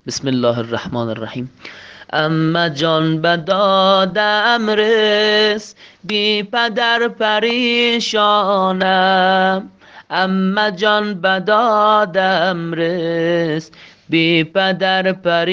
بسم الله الرحمن الرحیم. اما جان به دادم رس، بی پدر پریشانم. اما جان به دادم رس، بی پدر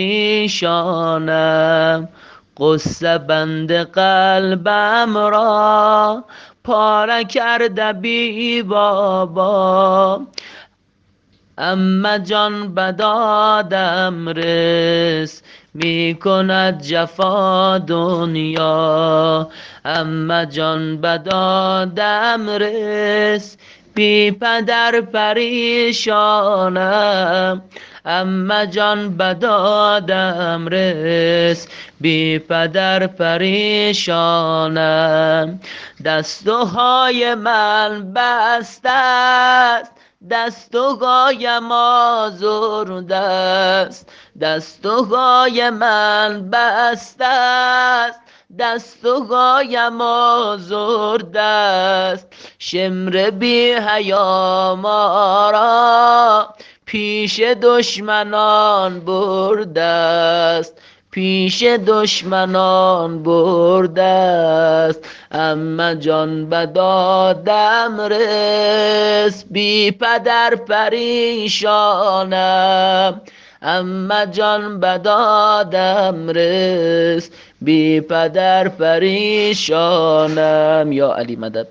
پریشانم. قصه بند قلبم را پاره کرده بی بابا. اما جان به دادم رس، می کند جفا دنیا. اما جان به دادم رس، بی پدر پریشانم. اما جان به دادم رس، بی پدر پریشانم. دستوهای من بسته است، دستوهایم آزرده است. دستوهای من بسته است، دستوهایم آزرده است. شمر بی حیا ما را پیش دشمنان برده است، پیش دشمنان برده است. اما جان به دادم رس، بی پدر پریشانم. اما جان به دادم رس، بی پدر پریشانم. یا علی مدد.